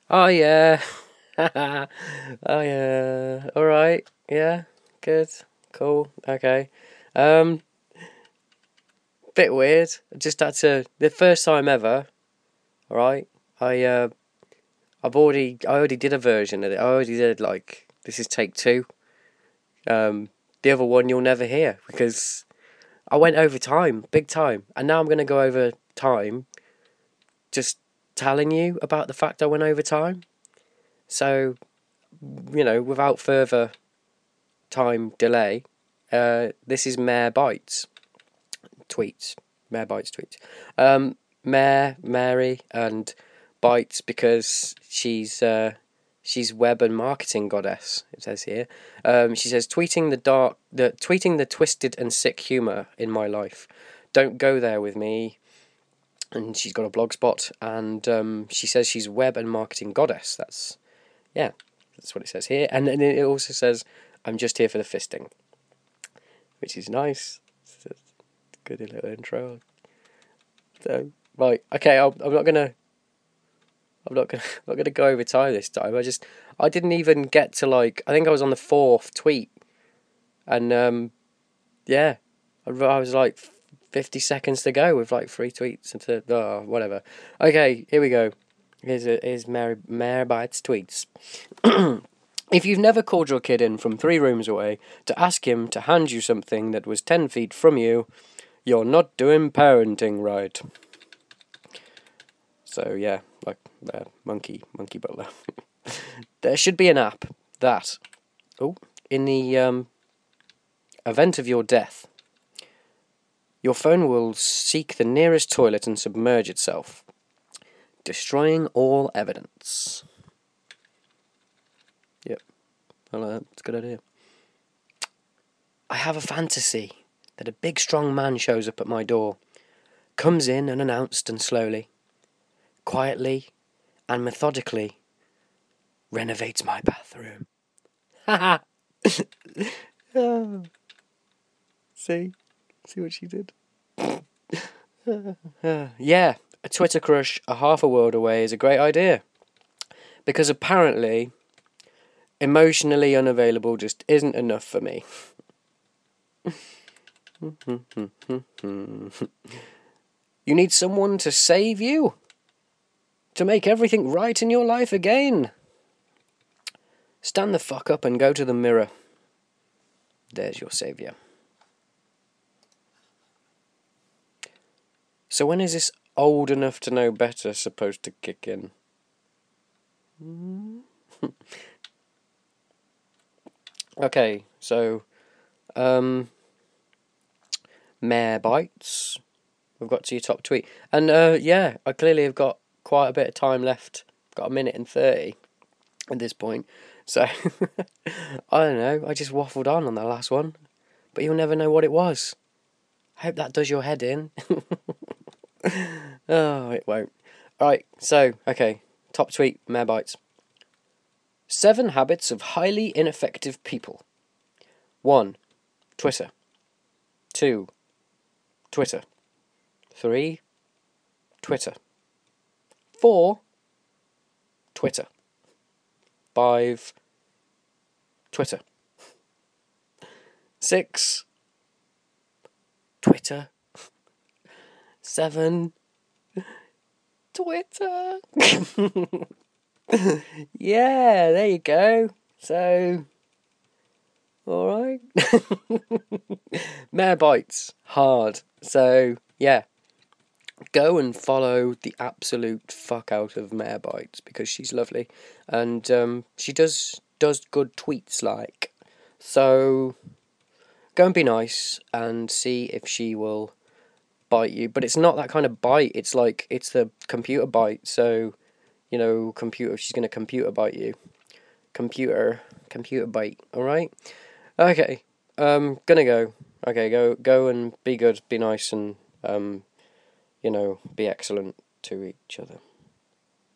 Oh yeah. Oh yeah. All right. Yeah. Good. Cool. Okay. Um, Bit weird. I just had to the first time ever. All right. I I already did a version of it. I already did like this is take two. The other one you'll never hear because I went over time, big time, and now I'm gonna go over time. Just telling you about the fact I went over time. So without further time delay, this is Mayor Bites tweets. Mayor Bites tweets. Mayor Mary and Bites because she's web and marketing goddess. It says here. She says tweeting the twisted and sick humor in my life. Don't go there with me. And she's got a blog spot, and she says she's web and marketing goddess. That's what it says here. And then it also says, I'm just here for the fisting, which is nice. It's a good little intro. So, right, okay, I'm not gonna, I'm not gonna go over time this time. I didn't even get to I think I was on the fourth tweet, and yeah, I was like 50 seconds to go with like three tweets into whatever. Okay, here we go. Here's Mary Bites tweets. If you've never called your kid in from 3 rooms away to ask him to hand you something that was 10 feet from you, you're not doing parenting right. So yeah, like monkey butler. There should be an app that, in the event of your death, your phone will seek the nearest toilet and submerge itself, destroying all evidence. Yep, I like that. It's a good idea. I have a fantasy that a big strong man shows up at my door, comes in unannounced and slowly, quietly and methodically renovates my bathroom. Ha ha! See? See what she did? Yeah, a Twitter crush a half a world away is a great idea. Because apparently, emotionally unavailable just isn't enough for me. You need someone to save you? To make everything right in your life again? Stand the fuck up and go to the mirror. There's your saviour. So when is this old enough to know better supposed to kick in? Okay, so Mayor Bites. We've got to your top tweet. And yeah, I clearly have got quite a bit of time left. Got 1:30 at this point. So I don't know, I just waffled on that last one. But you'll never know what it was. I hope that does your head in. Oh, it won't. Alright, so, okay. Top tweet, Mayor Bites. 7 habits of highly ineffective people. 1. Twitter. 2. Twitter. 3. Twitter. 4. Twitter. 5. Twitter. 6. Twitter. 7. Twitter. Yeah, there you go. So, alright. Mayor Bites. Hard. So, yeah. Go and follow the absolute fuck out of Mayor Bites because she's lovely. And she does good tweets like. So, go and be nice and see if she will bite you. But it's not that kind of bite. It's the computer bite. So, computer. She's gonna computer bite you. Computer bite. All right. Okay. Gonna go. Okay. Go and be good. Be nice and be excellent to each other.